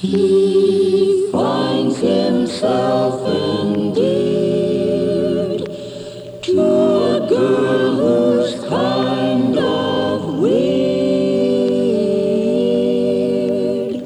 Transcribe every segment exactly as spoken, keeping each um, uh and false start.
He finds himself endeared to a girl who's kind of weird.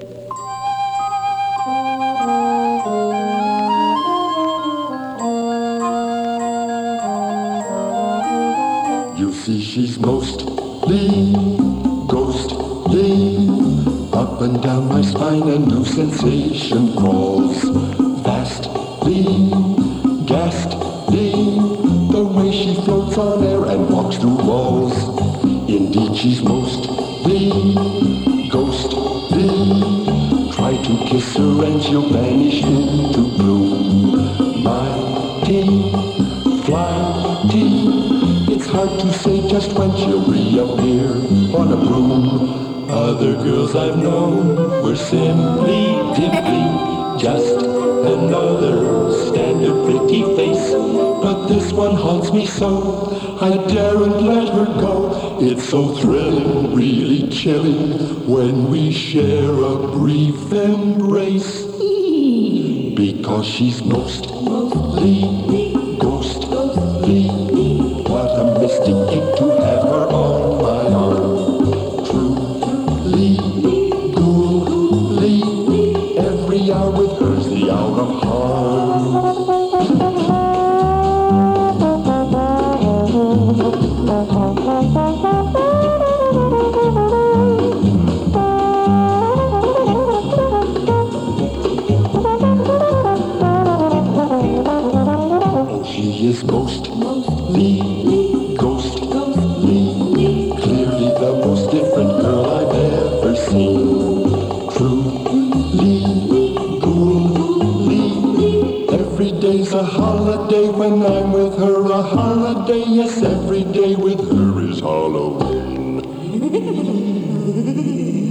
You see, she's mostly ghostly. Up and down my spine a new sensation crawls. Vastly, ghastly, the way she floats on air and walks through walls. Indeed, she's mostly ghostly. Try to kiss her and she'll vanish into gloom. Mighty, flighty, it's hard to say just when she'll reappear on a broom. Other girls I've known were simply dimply, just another standard pretty face. But this one haunts me so, I daren't let her go. It's so thrilling, really chilling, when we share a brief embrace. Because she's mostly ghostly. What a mystic kick to have her on my arm. Every hour with her's the hour of harm. Oh, she is mostly ghostly, clearly the most different girl I've ever seen. Truly, coolly, every day's a holiday when I'm with her. A holiday, yes, every day with her is Halloween.